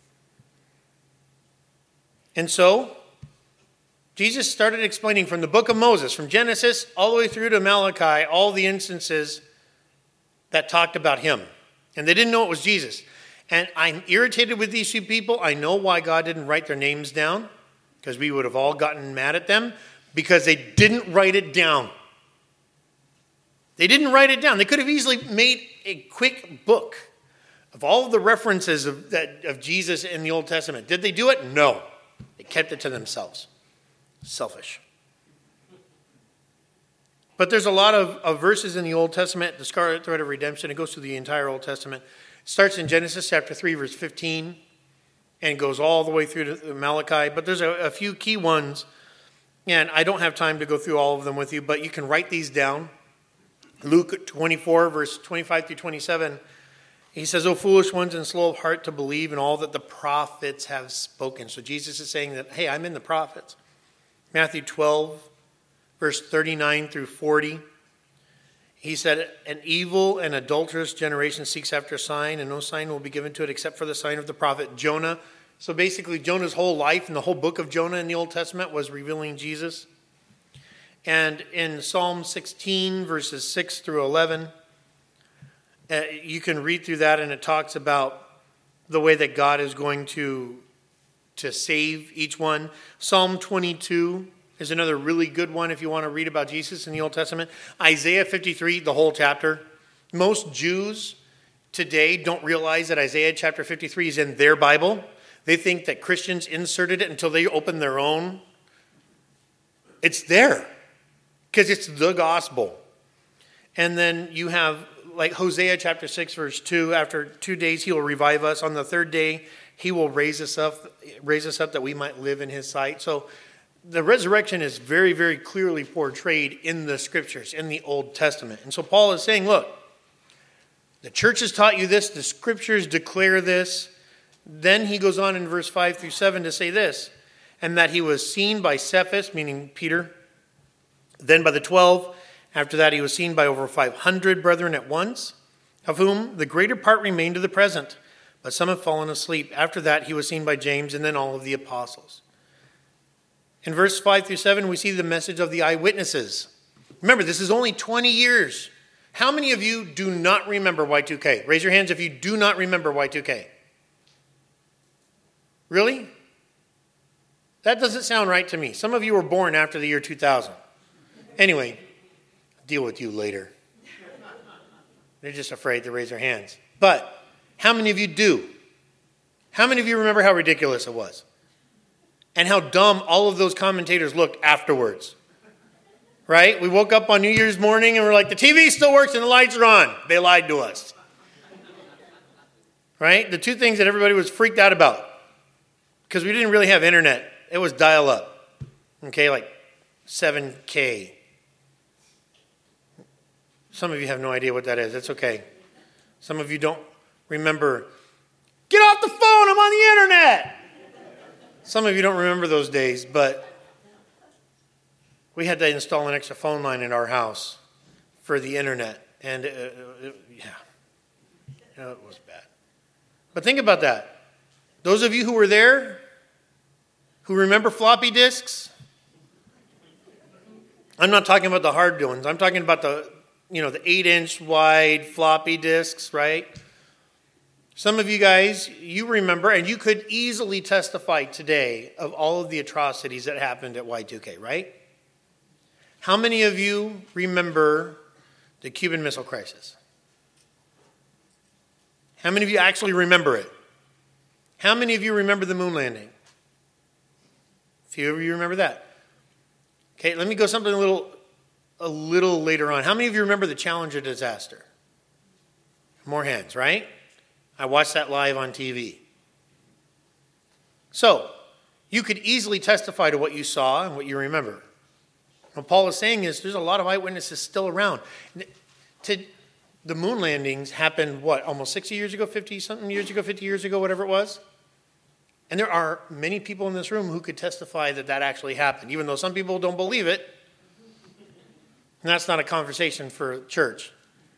And so, Jesus started explaining from the book of Moses, from Genesis all the way through to Malachi, all the instances that talked about him. And they didn't know it was Jesus. And I'm irritated with these two people. I know why God didn't write their names down, because we would have all gotten mad at them, because they didn't write it down. They didn't write it down. They could have easily made a quick book of all of the references of Jesus in the Old Testament. Did they do it? No. They kept it to themselves. Selfish. But there's a lot of verses in the Old Testament, the scarlet thread of redemption. It goes through the entire Old Testament. It starts in Genesis chapter 3, verse 15, and goes all the way through to Malachi. But there's a few key ones, and I don't have time to go through all of them with you, but you can write these down. Luke 24, verse 25 through 27, he says, "O foolish ones and slow of heart to believe in all that the prophets have spoken." So Jesus is saying that, hey, I'm in the prophets. Matthew 12, verse 39 through 40. He said, "An evil and adulterous generation seeks after a sign, and no sign will be given to it except for the sign of the prophet Jonah." So basically, Jonah's whole life and the whole book of Jonah in the Old Testament was revealing Jesus. And in Psalm 16, verses 6 through 11, you can read through that, and it talks about the way that God is going to save each one. Psalm 22 is another really good one if you want to read about Jesus in the Old Testament. Isaiah 53, the whole chapter. Most Jews today don't realize that Isaiah chapter 53 is in their Bible. They think that Christians inserted it until they opened their own. It's there because it's the gospel. And then you have like Hosea chapter 6, verse 2, after 2 days he will revive us. On the third day he will raise us up that we might live in his sight. So the resurrection is very, very clearly portrayed in the scriptures, in the Old Testament. And so Paul is saying, look, the church has taught you this, the scriptures declare this. Then he goes on in verse 5 through 7 to say this, "And that he was seen by Cephas," meaning Peter, "then by the 12. After that, he was seen by over 500 brethren at once, of whom the greater part remain to the present, but some have fallen asleep. After that, he was seen by James, and then all of the apostles." In verse 5 through 7, we see the message of the eyewitnesses. Remember, this is only 20 years. How many of you do not remember Y2K? Raise your hands if you do not remember Y2K. Really? That doesn't sound right to me. Some of you were born after the year 2000. Anyway, I'll deal with you later. They're just afraid to raise their hands. But how many of you do? How many of you remember how ridiculous it was? And how dumb all of those commentators looked afterwards. Right? We woke up on New Year's morning and we're like, the TV still works and the lights are on. They lied to us. Right? The two things that everybody was freaked out about. Because we didn't really have internet. It was dial-up. Okay, like 7K. Some of you have no idea what that is. It's okay. Some of you don't remember. Get off the phone, I'm on the internet. Some of you don't remember those days, but we had to install an extra phone line in our house for the internet. And it was bad. But think about that. Those of you who were there, who remember floppy disks, I'm not talking about the hard ones. I'm talking about the 8-inch wide floppy disks, right? Some of you guys, you remember, and you could easily testify today of all of the atrocities that happened at Y2K, right? How many of you remember the Cuban Missile Crisis? How many of you actually remember it? How many of you remember the moon landing? A few of you remember that. Okay, let me go something a little later on. How many of you remember the Challenger disaster? More hands, right? I watched that live on TV. So, you could easily testify to what you saw and what you remember. What Paul is saying is there's a lot of eyewitnesses still around. The moon landings happened, almost 60 years ago, 50-something years ago, 50 years ago, whatever it was? And there are many people in this room who could testify that that actually happened, even though some people don't believe it. And that's not a conversation for church.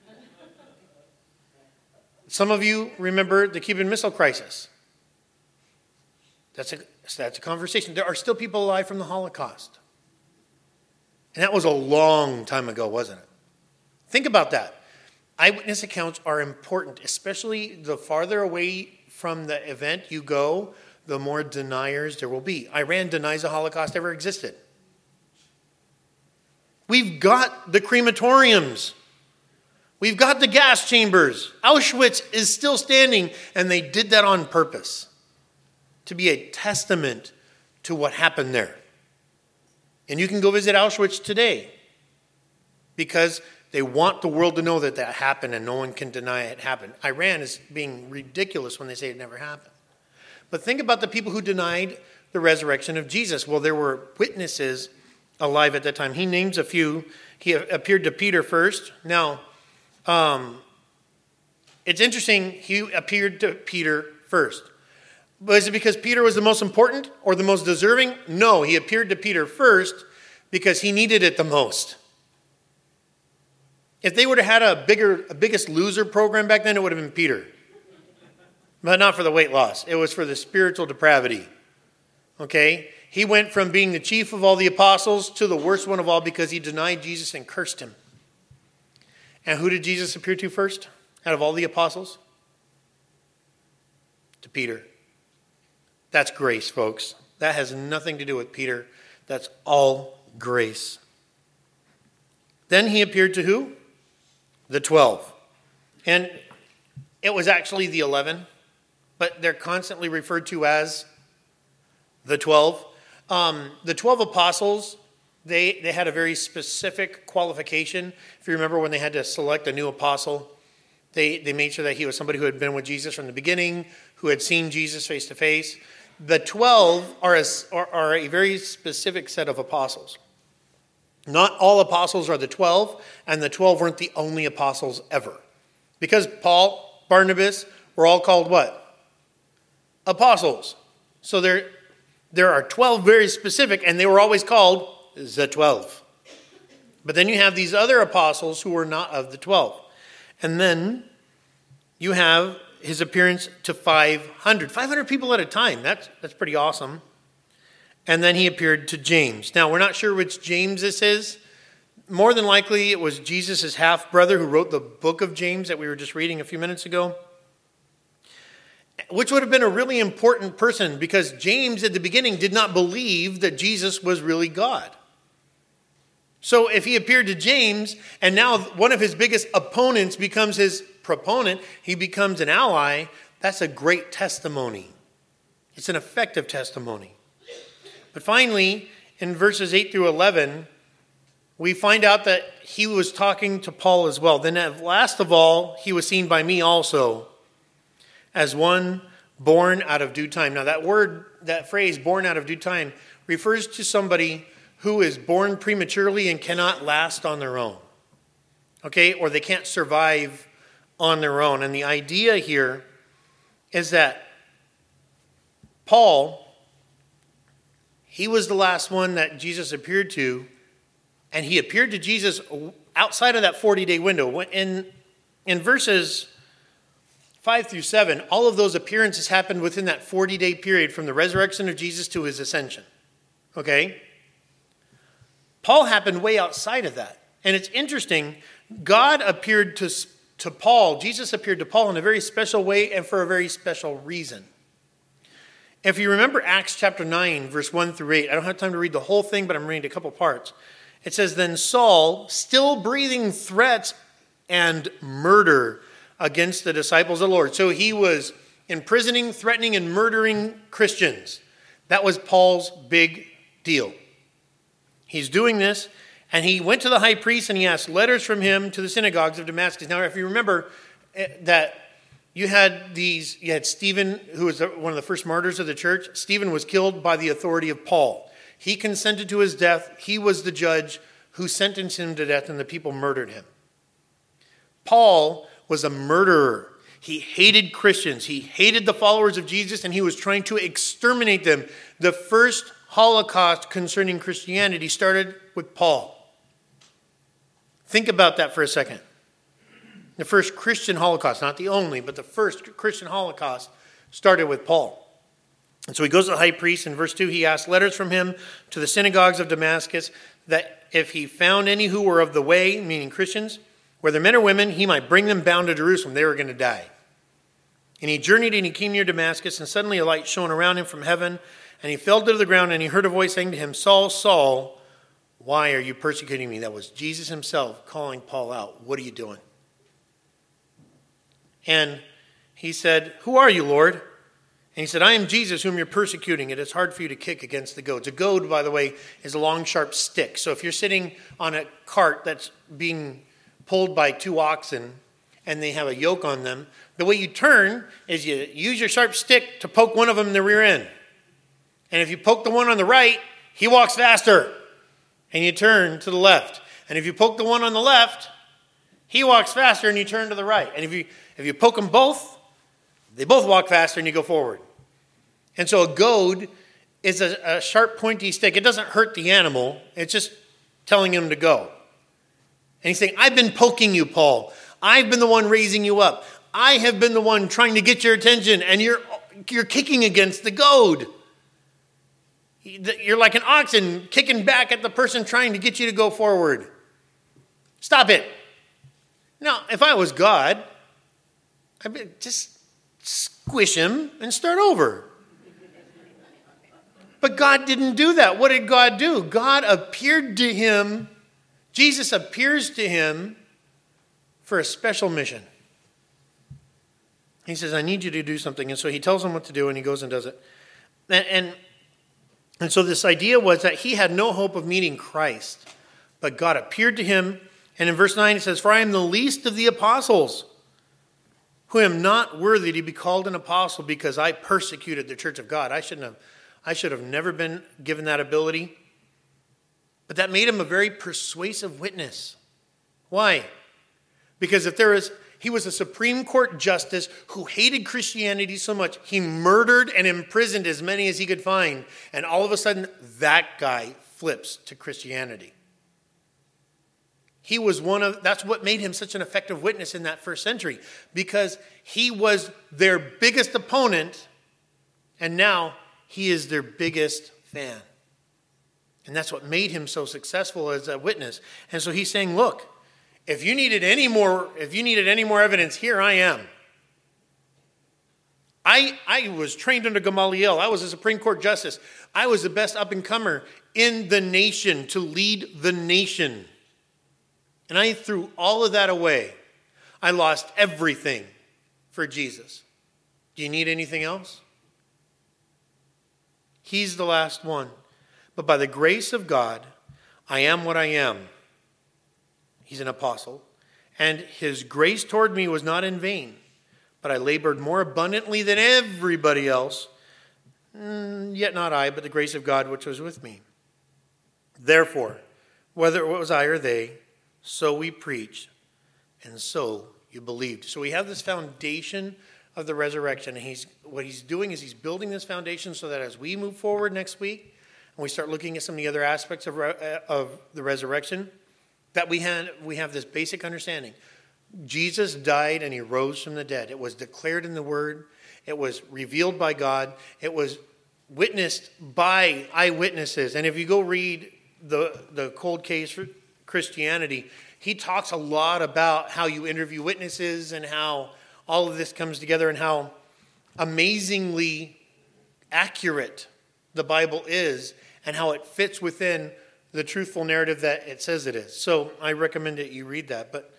Some of you remember the Cuban Missile Crisis. That's a conversation. There are still people alive from the Holocaust. And that was a long time ago, wasn't it? Think about that. Eyewitness accounts are important, especially the farther away from the event you go, the more deniers there will be. Iran denies the Holocaust ever existed. We've got the crematoriums. We've got the gas chambers. Auschwitz is still standing, and they did that on purpose to be a testament to what happened there. And you can go visit Auschwitz today. because they want the world to know that that happened and no one can deny it happened. Iran is being ridiculous when they say it never happened. But think about the people who denied the resurrection of Jesus. Well, there were witnesses alive at that time. He names a few. He appeared to Peter first. Now, it's interesting, he appeared to Peter first. But is it because Peter was the most important or the most deserving? No, he appeared to Peter first because he needed it the most. If they would have had a Biggest Loser program back then, it would have been Peter. But not for the weight loss. It was for the spiritual depravity. Okay? He went from being the chief of all the apostles to the worst one of all because he denied Jesus and cursed him. And who did Jesus appear to first out of all the apostles? To Peter. That's grace, folks. That has nothing to do with Peter. That's all grace. Then he appeared to who? The 12. And it was actually the 11, but they're constantly referred to as the 12. The 12 apostles, they had a very specific qualification. If you remember when they had to select a new apostle, they made sure that he was somebody who had been with Jesus from the beginning, who had seen Jesus face to face. The 12 are a very specific set of apostles. Not all apostles are the 12, and the 12 weren't the only apostles ever. Because Paul, Barnabas, were all called what? Apostles. So there are 12 very specific, and they were always called the 12. But then you have these other apostles who were not of the 12. And then you have his appearance to 500. 500 people at a time. That's pretty awesome. And then he appeared to James. Now, we're not sure which James this is. More than likely, it was Jesus' half-brother who wrote the book of James that we were just reading a few minutes ago. Which would have been a really important person because James at the beginning did not believe that Jesus was really God. So if he appeared to James and now one of his biggest opponents becomes his proponent, he becomes an ally, that's a great testimony. It's an effective testimony. But finally, in verses 8 through 11, we find out that he was talking to Paul as well. Then at last of all, he was seen by me also as one born out of due time. Now that phrase, born out of due time, refers to somebody who is born prematurely and cannot last on their own. Okay? Or they can't survive on their own. And the idea here is that Paul, he was the last one that Jesus appeared to, and he appeared to Jesus outside of that 40-day window. In verses 5 through 7, all of those appearances happened within that 40-day period from the resurrection of Jesus to his ascension. Okay? Paul happened way outside of that. And it's interesting, God appeared to Paul, Jesus appeared to Paul in a very special way and for a very special reason. If you remember Acts chapter 9, verse 1 through 8, I don't have time to read the whole thing, but I'm reading a couple parts. It says, Then Saul, still breathing threats and murder against the disciples of the Lord. So he was imprisoning, threatening, and murdering Christians. That was Paul's big deal. He's doing this, and he went to the high priest and he asked letters from him to the synagogues of Damascus. Now, if you remember that you had Stephen, who was one of the first martyrs of the church. Stephen was killed by the authority of Paul. He consented to his death. He was the judge who sentenced him to death, and the people murdered him. Paul was a murderer. He hated Christians. He hated the followers of Jesus, and he was trying to exterminate them. The first Holocaust concerning Christianity started with Paul. Think about that for a second. The first Christian Holocaust, not the only, but the first Christian Holocaust started with Paul. And so he goes to the high priest. In verse 2, he asked letters from him to the synagogues of Damascus that if he found any who were of the way, meaning Christians, whether men or women, he might bring them bound to Jerusalem. They were going to die. And he journeyed and he came near Damascus, and suddenly a light shone around him from heaven, and he fell to the ground, and he heard a voice saying to him, Saul, Saul, why are you persecuting me? That was Jesus himself calling Paul out. What are you doing? And he said, Who are you, Lord? And he said, I am Jesus whom you're persecuting. It is hard for you to kick against the goads. A goad, by the way, is a long, sharp stick. So if you're sitting on a cart that's being pulled by 2 oxen and they have a yoke on them, the way you turn is you use your sharp stick to poke one of them in the rear end. And if you poke the one on the right, he walks faster. And you turn to the left. And if you poke the one on the left, he walks faster and you turn to the right. And if you poke them both, they both walk faster and you go forward. And so a goad is a sharp, pointy stick. It doesn't hurt the animal. It's just telling him to go. And he's saying, I've been poking you, Paul. I've been the one raising you up. I have been the one trying to get your attention, and you're kicking against the goad. You're like an oxen kicking back at the person trying to get you to go forward. Stop it. Now, if I was God, I'd just squish him and start over. But God didn't do that. What did God do? God appeared to him. Jesus appears to him for a special mission. He says, I need you to do something. And so he tells him what to do, and he goes and does it. And so this idea was that he had no hope of meeting Christ. But God appeared to him. And in verse 9 it says, for I am the least of the apostles, who am not worthy to be called an apostle because I persecuted the church of God. I should have never been given that ability. But that made him a very persuasive witness. Why? Because he was a Supreme Court justice who hated Christianity so much, he murdered and imprisoned as many as he could find. And all of a sudden, that guy flips to Christianity. He was that's what made him such an effective witness in that first century, because he was their biggest opponent, and now he is their biggest fan. And that's what made him so successful as a witness. And so he's saying, look, if you needed any more evidence, here I am. I was trained under Gamaliel. I was a Supreme Court justice. I was the best up-and-comer in the nation to lead the nation. And I threw all of that away. I lost everything for Jesus. Do you need anything else? He's the last one. But by the grace of God, I am what I am. He's an apostle. And his grace toward me was not in vain, but I labored more abundantly than everybody else. Yet not I, but the grace of God which was with me. Therefore, whether it was I or they, so we preached, and so you believed. So we have this foundation of the resurrection. And what he's doing is he's building this foundation so that as we move forward next week, and we start looking at some of the other aspects of the resurrection, that we have this basic understanding. Jesus died and he rose from the dead. It was declared in the Word. It was revealed by God. It was witnessed by eyewitnesses. And if you go read the Cold Case for Christianity, he talks a lot about how you interview witnesses and how all of this comes together and how amazingly accurate the Bible is and how it fits within the truthful narrative that it says it is. So I recommend that you read that. But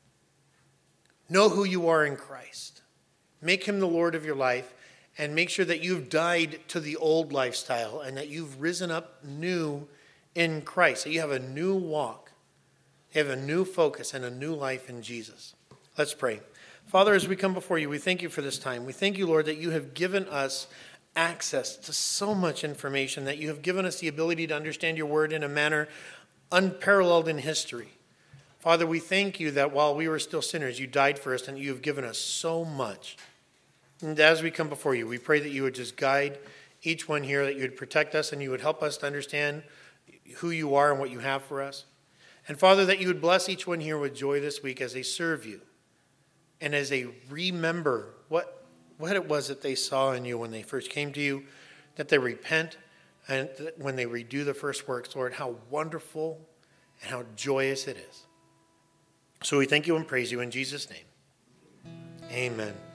know who you are in Christ. Make him the Lord of your life, and make sure that you've died to the old lifestyle and that you've risen up new in Christ. That you have a new walk. You have a new focus and a new life in Jesus. Let's pray. Father, as we come before you, we thank you for this time. We thank you, Lord, that you have given us access to so much information, that you have given us the ability to understand your word in a manner unparalleled in history. Father, we thank you that while we were still sinners, you died for us and you have given us so much. And as we come before you, we pray that you would just guide each one here, that you would protect us and you would help us to understand who you are and what you have for us. And Father, that you would bless each one here with joy this week as they serve you and as they remember what it was that they saw in you when they first came to you, that they repent, and when they redo the first works, Lord, how wonderful and how joyous it is. So we thank you and praise you in Jesus' name. Amen.